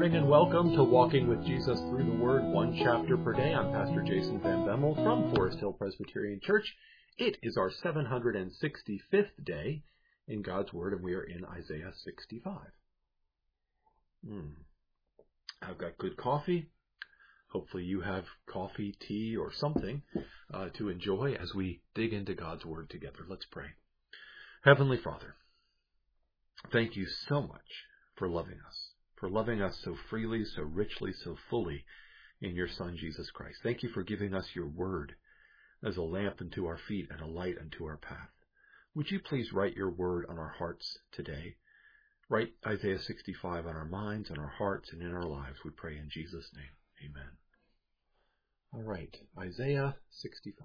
morning and welcome to Walking with Jesus Through the Word, one chapter per day. I'm Pastor Jason Van Bemmel from Forest Hill Presbyterian Church. It is our 765th day in God's Word, and we are in Isaiah 65. I've got good coffee. Hopefully you have coffee, tea, or something to enjoy as we dig into God's Word together. Let's pray. Heavenly Father, thank you so much for loving us so freely, so richly, so fully in your Son, Jesus Christ. Thank you for giving us your word as a lamp unto our feet and a light unto our path. Would you please write your word on our hearts today? Write Isaiah 65 on our minds, on our hearts, and in our lives, we pray in Jesus' name. Amen. All right, Isaiah 65.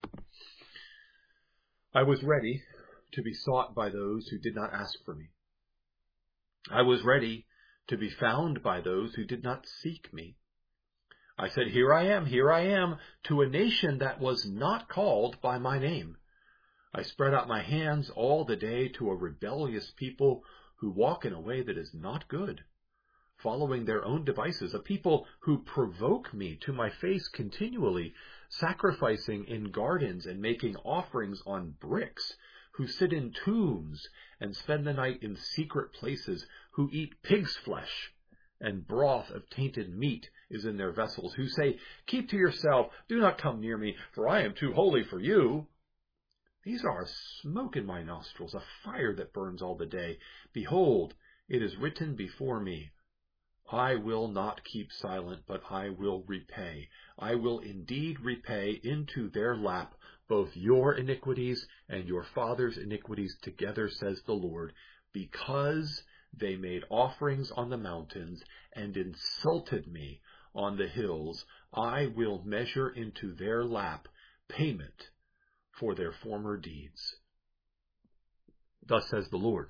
I was ready to be sought by those who did not ask for me. I was ready to be found by those who did not seek me. I said, here I am, to a nation that was not called by my name. I spread out my hands all the day to a rebellious people who walk in a way that is not good, following their own devices, a people who provoke me to my face continually, sacrificing in gardens and making offerings on bricks, who sit in tombs and spend the night in secret places, who eat pig's flesh, and broth of tainted meat is in their vessels, who say, keep to yourself, do not come near me, for I am too holy for you. These are a smoke in my nostrils, a fire that burns all the day. Behold, it is written before me, I will not keep silent, but I will repay. I will indeed repay into their lap both your iniquities and your father's iniquities together, says the Lord, because they made offerings on the mountains and insulted me on the hills. I will measure into their lap payment for their former deeds. Thus says the Lord,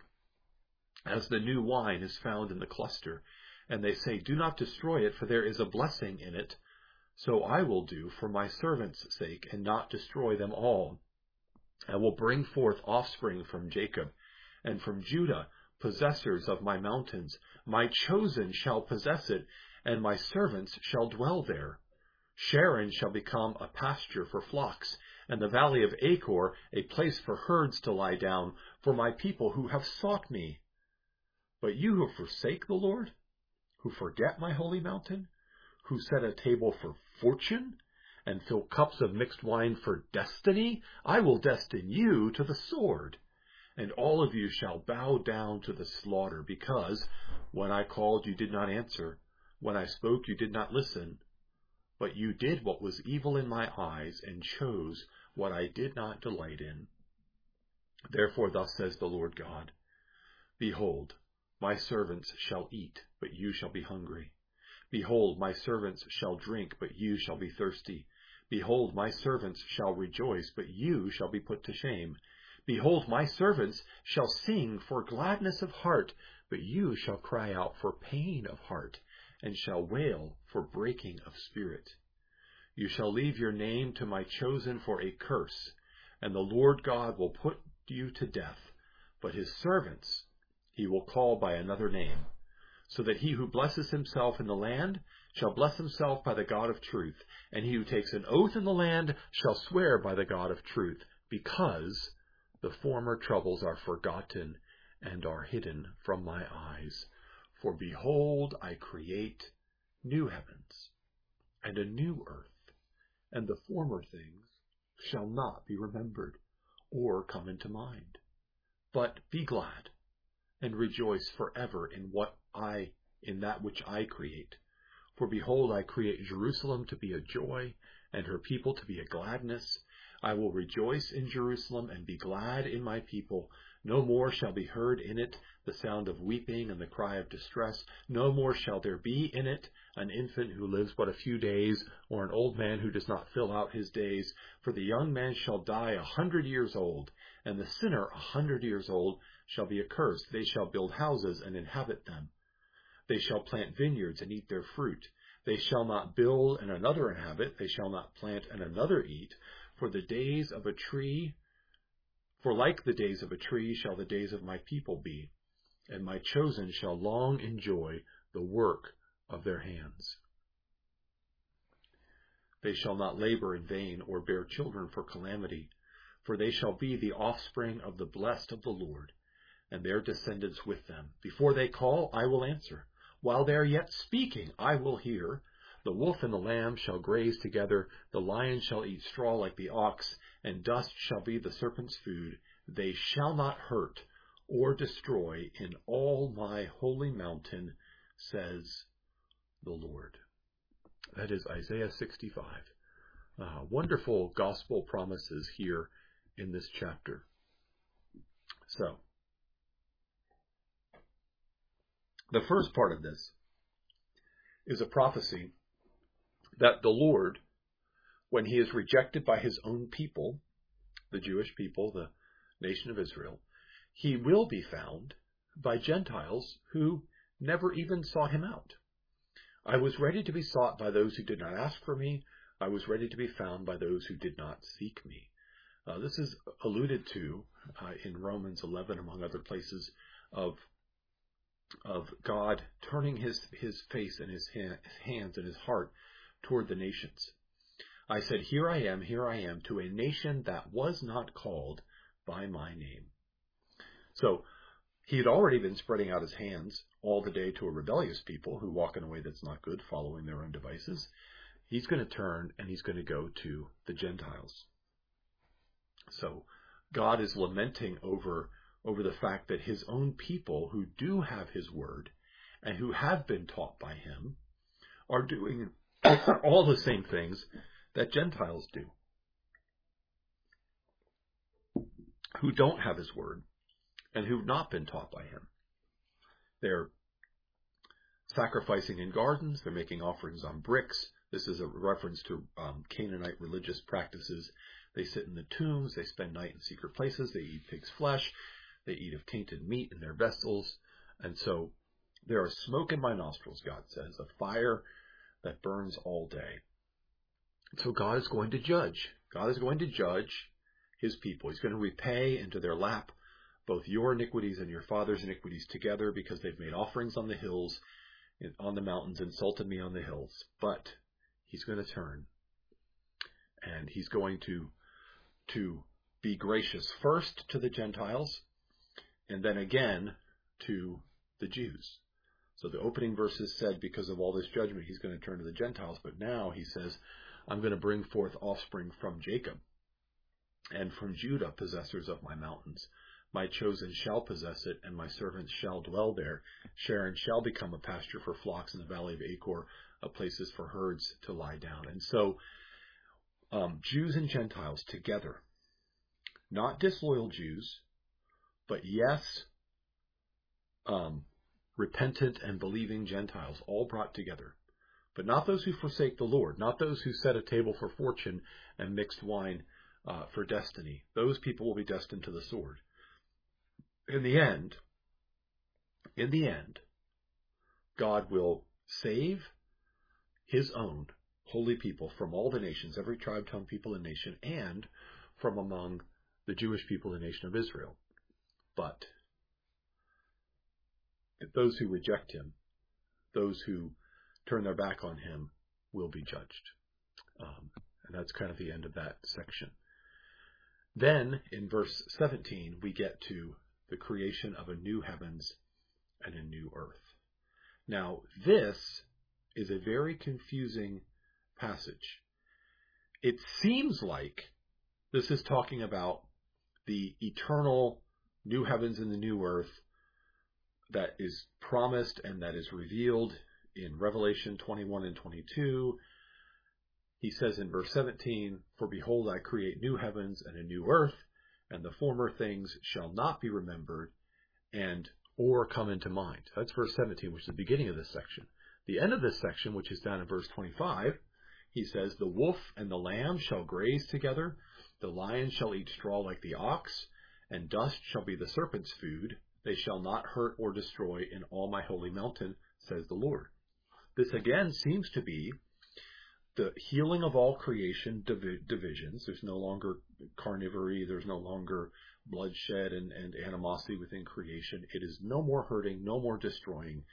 as the new wine is found in the cluster, and they say, do not destroy it, for there is a blessing in it, so I will do for my servants' sake, and not destroy them all. I will bring forth offspring from Jacob, and from Judah, possessors of my mountains. My chosen shall possess it, and my servants shall dwell there. Sharon shall become a pasture for flocks, and the valley of Achor a place for herds to lie down, for my people who have sought me. But you who forsake the Lord, who forget my holy mountain, who set a table for fortune, and fill cups of mixed wine for destiny, I will destine you to the sword. And all of you shall bow down to the slaughter, because when I called you did not answer, when I spoke you did not listen. But you did what was evil in my eyes, and chose what I did not delight in. Therefore thus says the Lord God, behold, my servants shall eat, but you shall be hungry. Behold, my servants shall drink, but you shall be thirsty. Behold, my servants shall rejoice, but you shall be put to shame. Behold, my servants shall sing for gladness of heart, but you shall cry out for pain of heart, and shall wail for breaking of spirit. You shall leave your name to my chosen for a curse, and the Lord God will put you to death, but his servants he will call by another name, so that he who blesses himself in the land shall bless himself by the God of truth, and he who takes an oath in the land shall swear by the God of truth, because the former troubles are forgotten and are hidden from my eyes. For behold, I create new heavens and a new earth, and the former things shall not be remembered or come into mind. But be glad and rejoice forever in that which I create. For behold, I create Jerusalem to be a joy, and her people to be a gladness. I will rejoice in Jerusalem and be glad in my people. No more shall be heard in it the sound of weeping and the cry of distress. No more shall there be in it an infant who lives but a few days, or an old man who does not fill out his days. For the young man shall die 100 years old, and the sinner 100 years old shall be accursed. They shall build houses and inhabit them. They shall plant vineyards and eat their fruit. They shall not build and another inhabit. They shall not plant and another eat. For like the days of a tree shall the days of my people be, and my chosen shall long enjoy the work of their hands. They shall not labor in vain or bear children for calamity, for they shall be the offspring of the blessed of the Lord, and their descendants with them. Before they call, I will answer. While they are yet speaking, I will hear. The wolf and the lamb shall graze together. The lion shall eat straw like the ox, and dust shall be the serpent's food. They shall not hurt or destroy in all my holy mountain, says the Lord. That is Isaiah 65. Wonderful gospel promises here in this chapter. So, the first part of this is a prophecy that the Lord, when he is rejected by his own people, the Jewish people, the nation of Israel, he will be found by Gentiles who never even sought him out. I was ready to be sought by those who did not ask for me. I was ready to be found by those who did not seek me. This is alluded to in Romans 11, among other places, of God turning his face and his hands and his heart toward the nations. I said, here I am, to a nation that was not called by my name. So he had already been spreading out his hands all the day to a rebellious people who walk in a way that's not good, following their own devices. He's going to turn and he's going to go to the Gentiles. So God is lamenting over the fact that his own people who do have his word and who have been taught by him are doing all the same things that Gentiles do, who don't have his word and who've not been taught by him. They're sacrificing in gardens. They're making offerings on bricks. This is a reference to Canaanite religious practices. They sit in the tombs. They spend night in secret places. They eat pig's flesh. They eat of tainted meat in their vessels. And so there are smoke in my nostrils, God says, a fire that burns all day. So God is going to judge. God is going to judge his people. He's going to repay into their lap both your iniquities and your father's iniquities together, because they've made offerings on the hills, on the mountains, insulted me on the hills. But he's going to turn, and he's going to be gracious first to the Gentiles, and then again to the Jews. So the opening verses said, because of all this judgment, he's going to turn to the Gentiles. But now he says, I'm going to bring forth offspring from Jacob, and from Judah, possessors of my mountains. My chosen shall possess it, and my servants shall dwell there. Sharon shall become a pasture for flocks, in the valley of Achor, a places for herds to lie down. And so Jews and Gentiles together, not disloyal Jews, but yes, repentant and believing Gentiles, all brought together. But not those who forsake the Lord, not those who set a table for fortune and mixed wine for destiny. Those people will be destined to the sword. In the end, God will save his own holy people from all the nations, every tribe, tongue, people, and nation, and from among the Jewish people, the nation of Israel. But those who reject him, those who turn their back on him, will be judged. And that's kind of the end of that section. Then, in verse 17, we get to the creation of a new heavens and a new earth. Now, this is a very confusing passage. It seems like this is talking about the eternal new heavens and the new earth that is promised and that is revealed in Revelation 21 and 22. He says in verse 17, for behold, I create new heavens and a new earth, and the former things shall not be remembered or come into mind. That's verse 17, which is the beginning of this section. The end of this section, which is down in verse 25, he says, the wolf and the lamb shall graze together, the lion shall eat straw like the ox, and dust shall be the serpent's food. They shall not hurt or destroy in all my holy mountain, says the Lord. This again seems to be the healing of all creation divisions. There's no longer carnivory. There's no longer bloodshed and animosity within creation. It is no more hurting, no more destroying.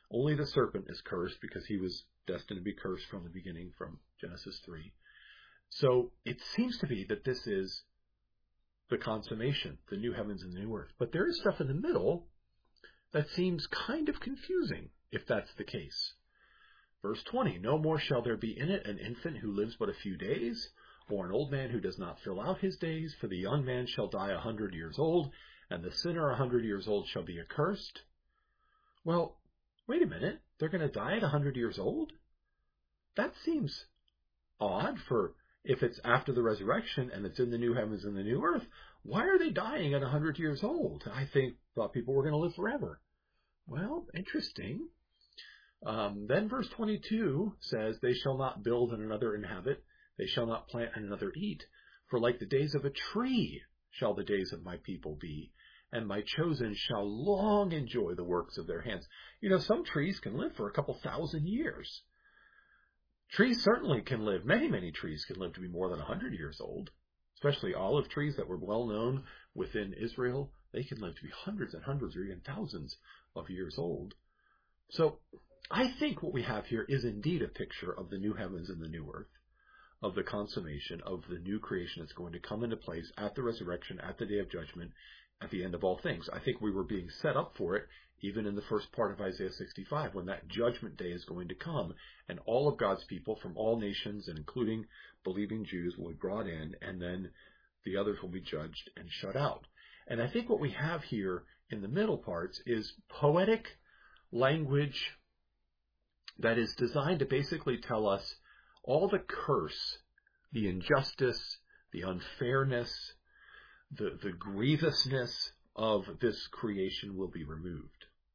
Only the serpent is cursed because he was destined to be cursed from the beginning, from Genesis 3. So it seems to be that this is the consummation, the new heavens and the new earth. But there is stuff in the middle that seems kind of confusing, if that's the case. Verse 20, no more shall there be in it an infant who lives but a few days, or an old man who does not fill out his days, for the young man shall die 100 years old, and the sinner 100 years old shall be accursed. Well, wait a minute, they're going to die at 100 years old? That seems odd for if it's after the resurrection and it's in the new heavens and the new earth. Why are they dying at 100 years old? I thought people were going to live forever. Well, interesting. Then verse 22 says, they shall not build and another inhabit, they shall not plant and another eat, for like the days of a tree shall the days of my people be, and my chosen shall long enjoy the works of their hands. You know, some trees can live for a couple thousand years. Trees certainly can live, many trees can live to be more than 100 years old, especially olive trees that were well known within Israel. They can live to be hundreds and hundreds or even thousands of years old. So I think what we have here is indeed a picture of the new heavens and the new earth, of the consummation of the new creation that's going to come into place at the resurrection, at the day of judgment, at the end of all things. I think we were being set up for it even in the first part of Isaiah 65, when that judgment day is going to come, and all of God's people from all nations, and including believing Jews, will be brought in, and then the others will be judged and shut out. And I think what we have here in the middle parts is poetic language that is designed to basically tell us all the curse, the injustice, the unfairness, the grievousness of this creation will be removed.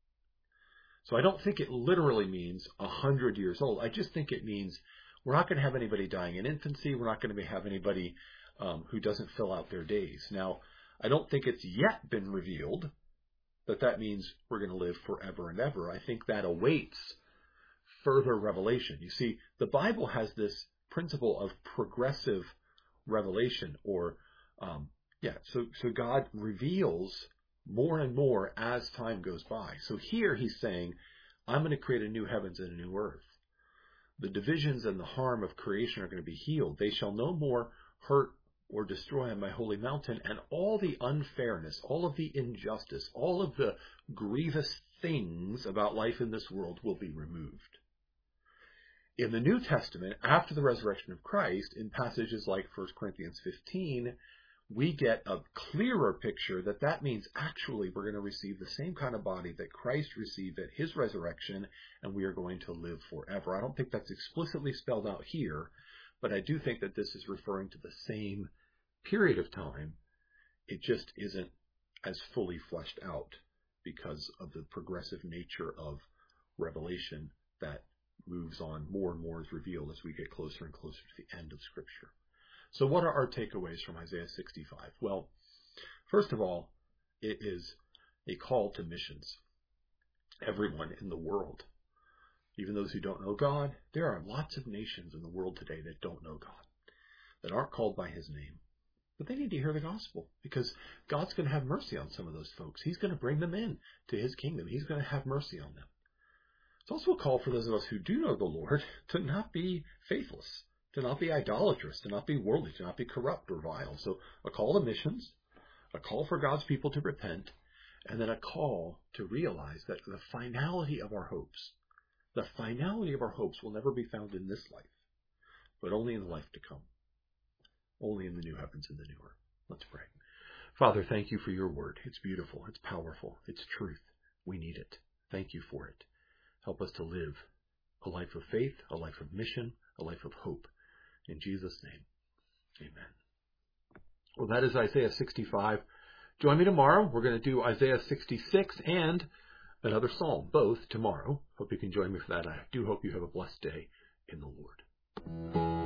So I don't think it literally means 100 years old. I just think it means we're not going to have anybody dying in infancy. We're not going to have anybody who doesn't fill out their days. Now, I don't think it's yet been revealed that means we're going to live forever and ever. I think that awaits further revelation. You see, the Bible has this principle of progressive revelation, or so God reveals more and more as time goes by. So here he's saying, I'm going to create a new heavens and a new earth. The divisions and the harm of creation are going to be healed. They shall no more hurt or destroy on my holy mountain, and all the unfairness, all of the injustice, all of the grievous things about life in this world will be removed. In the New Testament, after the resurrection of Christ, in passages like 1 Corinthians 15, we get a clearer picture that means actually we're going to receive the same kind of body that Christ received at his resurrection, and we are going to live forever. I don't think that's explicitly spelled out here, but I do think that this is referring to the same period of time. It just isn't as fully fleshed out because of the progressive nature of revelation that moves on. More and more is revealed as we get closer and closer to the end of Scripture. So what are our takeaways from Isaiah 65? Well, first of all, it is a call to missions. Everyone in the world, even those who don't know God, there are lots of nations in the world today that don't know God, that aren't called by his name. But they need to hear the gospel, because God's going to have mercy on some of those folks. He's going to bring them in to his kingdom. He's going to have mercy on them. It's also a call for those of us who do know the Lord to not be faithless, to not be idolatrous, to not be worldly, to not be corrupt or vile. So a call to missions, a call for God's people to repent, and then a call to realize that the finality of our hopes will never be found in this life, but only in the life to come, only in the new heavens and the new earth. Let's pray. Father, thank you for your word. It's beautiful. It's powerful. It's truth. We need it. Thank you for it. Help us to live a life of faith, a life of mission, a life of hope. In Jesus' name, amen. Well, that is Isaiah 65. Join me tomorrow. We're going to do Isaiah 66 and another psalm, both tomorrow. Hope you can join me for that. I do hope you have a blessed day in the Lord.